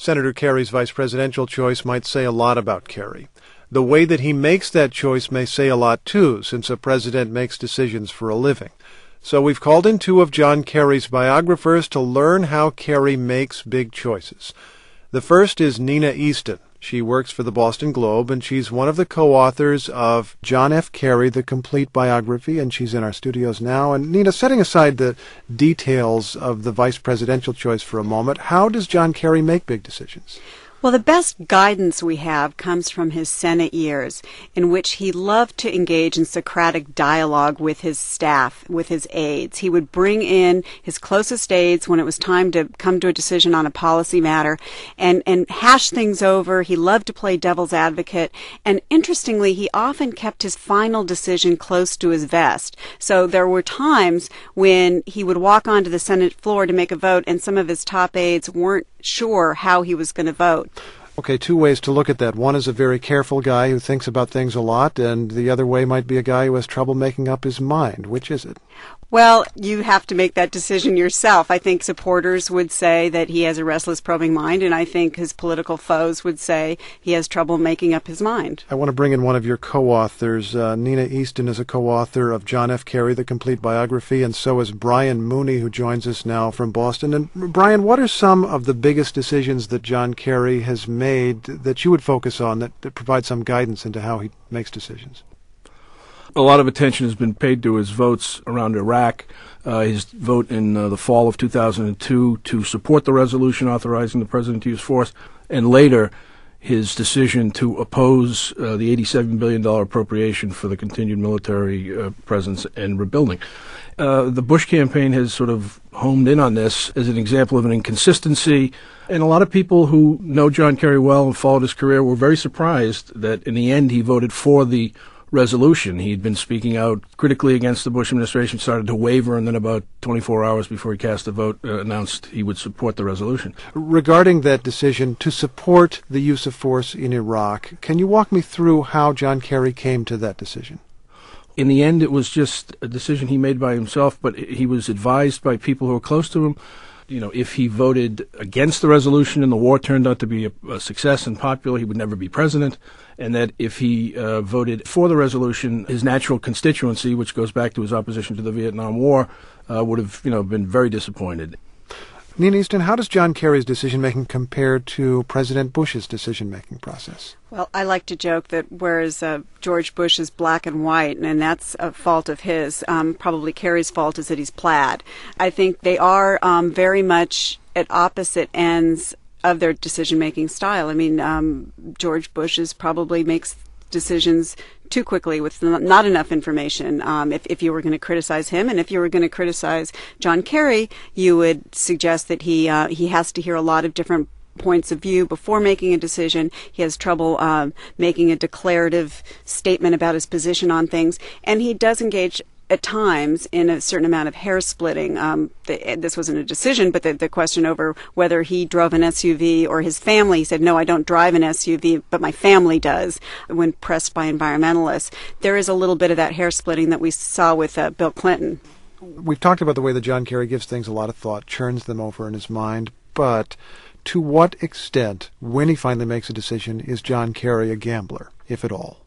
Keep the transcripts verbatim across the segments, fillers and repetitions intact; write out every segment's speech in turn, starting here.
Senator Kerry's vice presidential choice might say a lot about Kerry. The way that he makes that choice may say a lot, too, since a president makes decisions for a living. So we've called in two of John Kerry's biographers to learn how Kerry makes big choices. The first is Nina Easton. She works for the Boston Globe, and she's one of the co-authors of John F. Kerry, The Complete Biography, and she's in our studios now. And Nina, setting aside the details of the vice presidential choice for a moment, how does John Kerry make big decisions? Well, the best guidance we have comes from his Senate years, in which he loved to engage in Socratic dialogue with his staff, with his aides. He would bring in his closest aides when it was time to come to a decision on a policy matter and, and hash things over. He loved to play devil's advocate. And interestingly, he often kept his final decision close to his vest. So there were times when he would walk onto the Senate floor to make a vote, and some of his top aides weren't sure how he was going to vote. Okay, two ways to look at that. One is a very careful guy who thinks about things a lot, and the other way might be a guy who has trouble making up his mind. Which is it? Well, you have to make that decision yourself. I think supporters would say that he has a restless, probing mind, and I think his political foes would say he has trouble making up his mind. I want to bring in one of your co-authors. Uh, Nina Easton is a co-author of John F. Kerry, The Complete Biography, and so is Brian Mooney, who joins us now from Boston. And Brian, what are some of the biggest decisions that John Kerry has made that you would focus on that, that provide some guidance into how he makes decisions? A lot of attention has been paid to his votes around Iraq, uh, his vote in uh, the fall of two thousand two to support the resolution authorizing the president to use force, and later his decision to oppose uh, the eighty-seven billion dollars appropriation for the continued military uh, presence and rebuilding. Uh, the Bush campaign has sort of homed in on this as an example of an inconsistency, and a lot of people who know John Kerry well and followed his career were very surprised that in the end he voted for the resolution. He'd been speaking out critically against the Bush administration, started to waver, and then about twenty-four hours before he cast the vote, uh, announced he would support the resolution. Regarding that decision to support the use of force in Iraq, can you walk me through how John Kerry came to that decision? In the end, it was just a decision he made by himself, but he was advised by people who were close to him. You know, if he voted against the resolution and the war turned out to be a, a success and popular, he would never be president. And that if he uh, voted for the resolution, his natural constituency, which goes back to his opposition to the Vietnam War, uh, would have, you know, been very disappointed. Nina Easton, how does John Kerry's decision-making compare to President Bush's decision-making process? Well, I like to joke that whereas uh, George Bush is black and white, and that's a fault of his, um, probably Kerry's fault is that he's plaid. I think they are um, very much at opposite ends of their decision-making style. I mean, um, George Bush is probably makes decisions too quickly with not enough information. Um, if, if you were going to criticize him, and if you were going to criticize John Kerry, you would suggest that he uh, he has to hear a lot of different points of view before making a decision. He has trouble um, making a declarative statement about his position on things, and he does engage at times in a certain amount of hair splitting. Um, the, this wasn't a decision, but the, the question over whether he drove an S U V or his family, he said, no, I don't drive an S U V, but my family does, when pressed by environmentalists. There is a little bit of that hair splitting that we saw with uh, Bill Clinton. We've talked about the way that John Kerry gives things a lot of thought, churns them over in his mind, but to what extent, when he finally makes a decision, is John Kerry a gambler, if at all?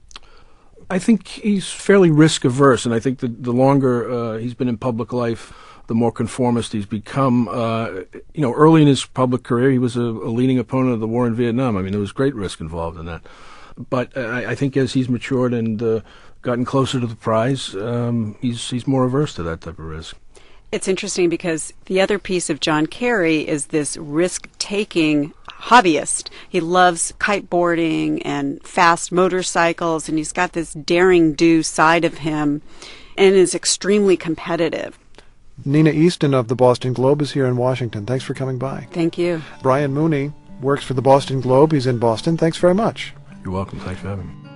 I think he's fairly risk-averse, and I think that the longer uh, he's been in public life, the more conformist he's become. Uh, you know, early in his public career, he was a, a leading opponent of the war in Vietnam. I mean, there was great risk involved in that. But uh, I think as he's matured and uh, gotten closer to the prize, um, he's he's more averse to that type of risk. It's interesting because the other piece of John Kerry is this risk-taking hobbyist. He loves kiteboarding and fast motorcycles, and he's got this daring-do side of him and is extremely competitive. Nina Easton of the Boston Globe is here in Washington. Thanks for coming by. Thank you. Brian Mooney works for the Boston Globe. He's in Boston. Thanks very much. You're welcome. Thanks for having me.